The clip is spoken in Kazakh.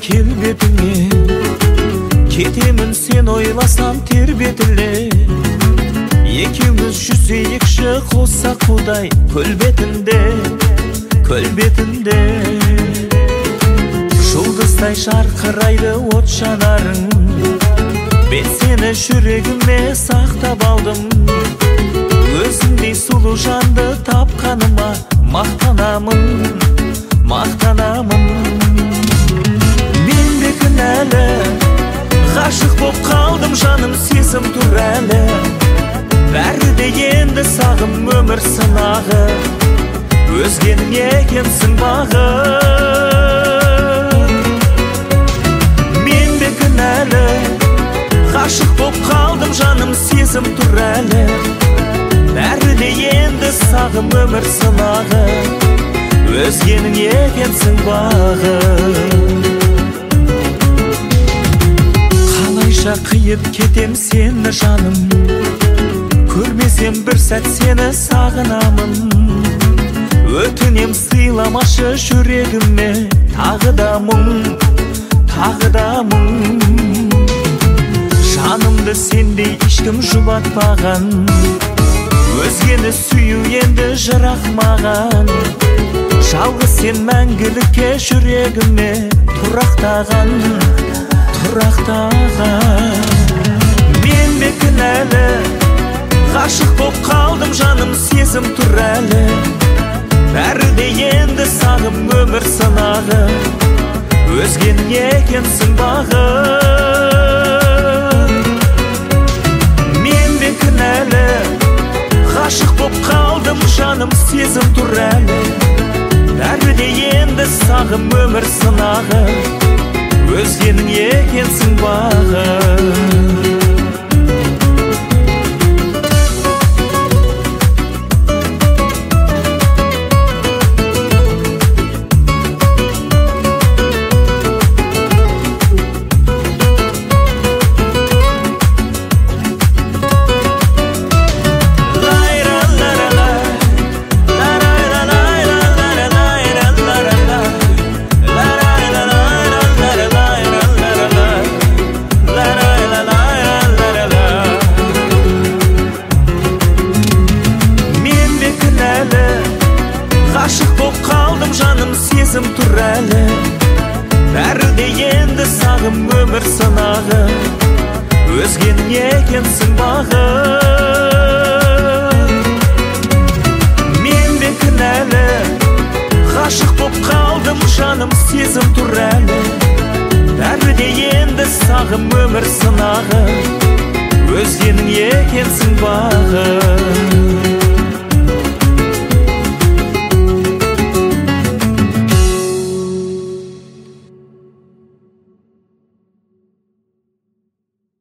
келбетіңе, кетемін сен ойласам тербетіле. Екеуміз жүзейікші қоса құдай көл бетінде, көл бетінде. Жұлдыздай жарқырайды от жанарың, мен сені жүрегіме сақтап алдым. Өзіңдей сұлу жанды тапқаныма мақтанамын, мақтанамын. Мен де кінәлі, ғашық боп қалдым, жаным сезім тұр әлі. Бәрі де енді сағым өмір сынағы, өзгенің екенсің бағы. Мен де кінәлі, ғашық боп қалдым, жаным сезім тұр әлі. Бәрі де енді сағым өмір сынағы, өзгенің екенсің бағы. Қалайша қиып кетем сені жаным, көрмесем бір сәт сені сағынамын. Өтінем сыйламашы жүрегіме тағы да мұң, тағы да мұң. Жанымды сендей ешкім жұбатпаған, өзгені сүю енді жырақ маған. Жалғыз сен мәңгілікке жүрегіме тұрақтаған, тұрақтаған. Мен де кінәлі, ғашық боп қалдым, жаным сезім тұр әлі. Бәрі де енді сағым өмір сынағы, өзгенің екенсің бағы. Мен де кінәлі, ғашық боп қалдым, жаным сезім тұр әлі. Бәрі де енді сағым өмір сынағы, өзгенің екенсің бағы. Ғашық боп қалдым, жаным сезім тұр әлі. Бәрі де енді сағым өмір сынағы, өзгенің екенсің бағы. Мен де кінәлі, ғашық боп қалдым, жаным сезім тұр әлі. Бәрі де енді сағым өмір сынағы, өзгенің екенсің бағы.